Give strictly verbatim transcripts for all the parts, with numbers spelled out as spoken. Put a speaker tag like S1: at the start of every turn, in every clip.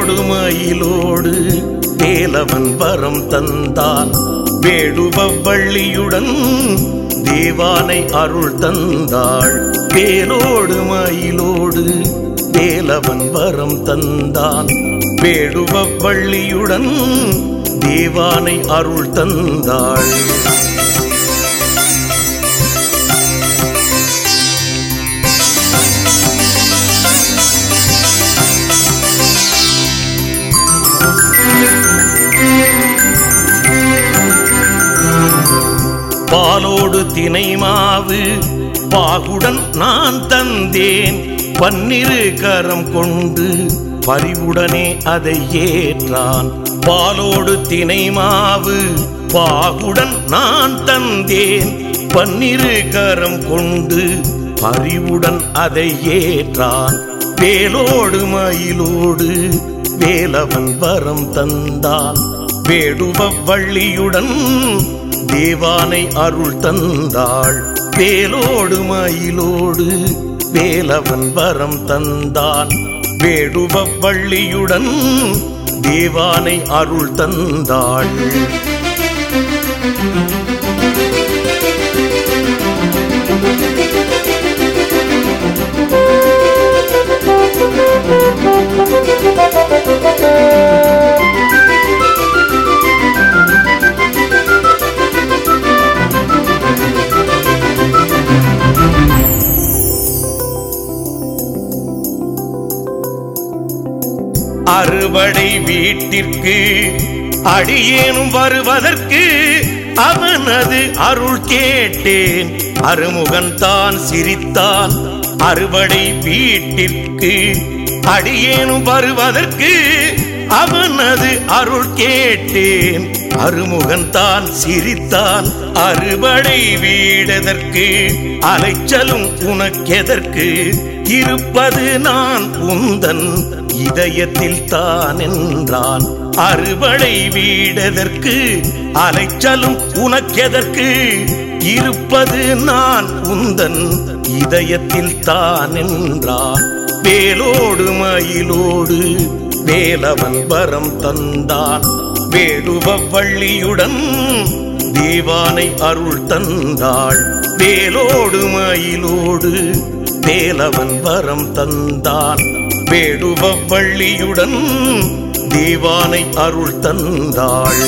S1: வேலோடு மயிலோடு வேலவன் வரம் தந்தான். வேடுவ வள்ளியுடன் தேவானை அருள் தந்தாள். வேலோடு மயிலோடு வேலவன் வரம் தந்தான். வேடுவ வள்ளியுடன் தேவானை அருள் தந்தாள். பாலோடு தினை மாவு பாகுடன் நான் தந்தேன். பன்னிரு கரம் கொண்டு பரிவுடனே அதை ஏற்றான். பாலோடு தினை மாவு பாகுடன் நான் தந்தேன். பன்னிரு கரம் கொண்டு பரிவுடன் அதை ஏற்றான். வேலோடு மயிலோடு வேலவன் வரம் தந்தான். வேடுவ வள்ளியுடன் தேவானை அருள் தந்தாள். வேலோடு மயிலோடு வேலவன் வரம் தந்தான். வேடுவ வள்ளியுடன் தேவானை அருள் தந்தாள். அறுபடை வீட்டிற்கு அடியேனும் வருவதற்கு அவனது அருள் கேட்டேன். அருமுகன் தான் சிரித்தான். அறுபடை வீட்டிற்கு அடியேனும் வருவதற்கு அவனது அருள் கேட்டேன். அருமுகன் தான் சிரித்தான். அறுபடை வீடதற்கு அலைச்சலும் உனக்கெதற்கு? இருப்பது நான் உந்தன் இதயத்தில் தான் என்றான். அறுபடை வீடதற்கு அலைச்சலும் உனக்கெதற்கு? இருப்பது நான் உந்தன் இதயத்தில் தான் என்றான். வேலோடு மயிலோடு வேலவன் வரம் தந்தான். வேடுவ வள்ளியுடன் தேவானை அருள் தந்தாள். வேலோடு மயிலோடு வேலவன் வரம் தந்தான். வேடுவ வள்ளியுடன் தேவானை அருள் தந்தாள்.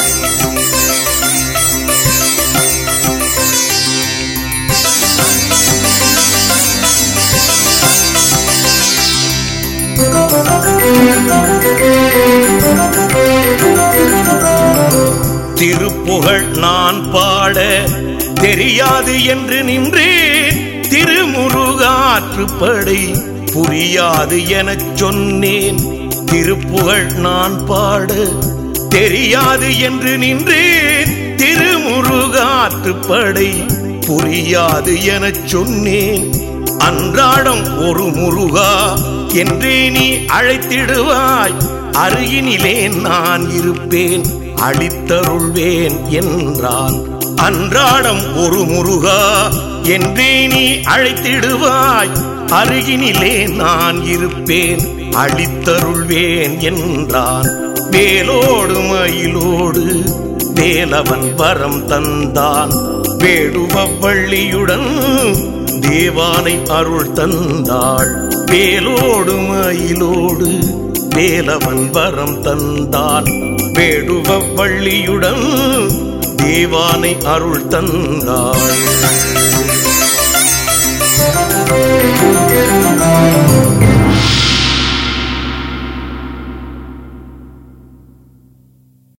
S1: திருப்புகழ் நான் பாட தெரியாது என்று நின்றேன். திருமுருகாற்றுப்படை புரியாது எனச் சொன்னேன். திருப்புகழ் நான் பாட தெரியாது என்று நின்றேன். திருமுருகாற்றுப்படை புரியாது எனச் சொன்னேன். அன்றாடம் ஒரு முருகா என்றே நீ அழைத்திடுவாய். அருகினிலே நான் இருப்பேன் அளித்தருள்வேன் என்றான். அன்றாடம் ஒரு முருகா என்றே நீ அழைத்திடுவாய். அருகினிலே நான் இருப்பேன் அளித்தருள்வேன் என்றான். வேலோடு மயிலோடு வேலவன் வரம் தந்தான். வேடுவ வள்ளியுடன் தேவானை அருள் தந்தாள். வேலோடு மயிலோடு வேலவன் வரம் தந்தான். வேடுவ வள்ளியுடன் தேவானை அருள் தந்தாள்.